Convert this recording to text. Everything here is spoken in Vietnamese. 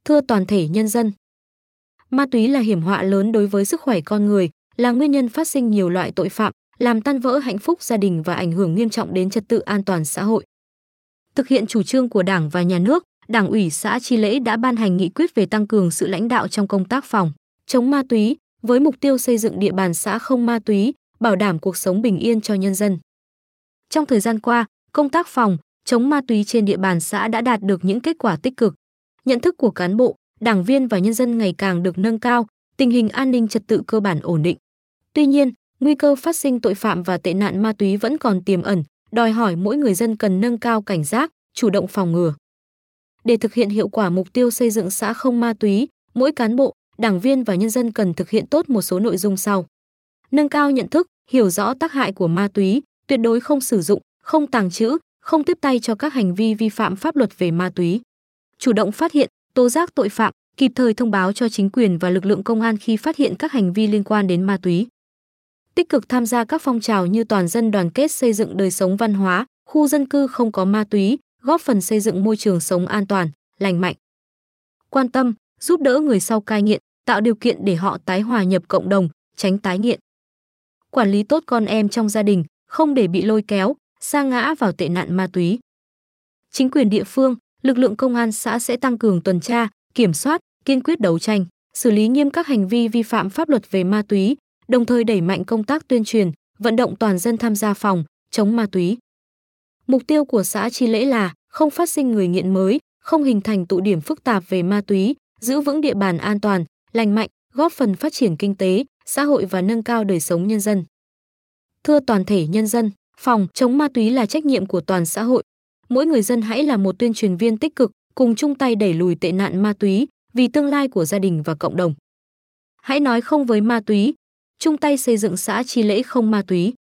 Thưa toàn thể nhân dân, ma túy là hiểm họa lớn đối với sức khỏe con người, là nguyên nhân phát sinh nhiều loại tội phạm, làm tan vỡ hạnh phúc gia đình và ảnh hưởng nghiêm trọng đến trật tự an toàn xã hội. Thực hiện chủ trương của Đảng và Nhà nước, Đảng ủy xã Chi Lễ đã ban hành nghị quyết về tăng cường sự lãnh đạo trong công tác phòng chống ma túy, với mục tiêu xây dựng địa bàn xã không ma túy, bảo đảm cuộc sống bình yên cho nhân dân. Trong thời gian qua, công tác phòng chống ma túy trên địa bàn xã đã đạt được những kết quả tích cực. Nhận thức của cán bộ, đảng viên và nhân dân ngày càng được nâng cao, tình hình an ninh trật tự cơ bản ổn định. Tuy nhiên, nguy cơ phát sinh tội phạm và tệ nạn ma túy vẫn còn tiềm ẩn, đòi hỏi mỗi người dân cần nâng cao cảnh giác, chủ động phòng ngừa. Để thực hiện hiệu quả mục tiêu xây dựng xã không ma túy, mỗi cán bộ, đảng viên và nhân dân cần thực hiện tốt một số nội dung sau. Nâng cao nhận thức, hiểu rõ tác hại của ma túy, tuyệt đối không sử dụng, không tàng trữ, không tiếp tay cho các hành vi vi phạm pháp luật về ma túy. Chủ động phát hiện, tố giác tội phạm, kịp thời thông báo cho chính quyền và lực lượng công an khi phát hiện các hành vi liên quan đến ma túy. Tích cực tham gia các phong trào như toàn dân đoàn kết xây dựng đời sống văn hóa, khu dân cư không có ma túy, góp phần xây dựng môi trường sống an toàn, lành mạnh. Quan tâm, giúp đỡ người sau cai nghiện, tạo điều kiện để họ tái hòa nhập cộng đồng, tránh tái nghiện. Quản lý tốt con em trong gia đình, không để bị lôi kéo, sa ngã vào tệ nạn ma túy. Chính quyền địa phương, lực lượng công an xã sẽ tăng cường tuần tra, kiểm soát, kiên quyết đấu tranh, xử lý nghiêm các hành vi vi phạm pháp luật về ma túy, đồng thời đẩy mạnh công tác tuyên truyền, vận động toàn dân tham gia phòng chống ma túy. Mục tiêu của xã Chi Lễ là không phát sinh người nghiện mới, không hình thành tụ điểm phức tạp về ma túy, giữ vững địa bàn an toàn, lành mạnh, góp phần phát triển kinh tế, xã hội và nâng cao đời sống nhân dân. Thưa toàn thể nhân dân, phòng chống ma túy là trách nhiệm của toàn xã hội. Mỗi người dân hãy là một tuyên truyền viên tích cực, cùng chung tay đẩy lùi tệ nạn ma túy vì tương lai của gia đình và cộng đồng. Hãy nói không với ma túy, chung tay xây dựng xã Chi Lễ không ma túy.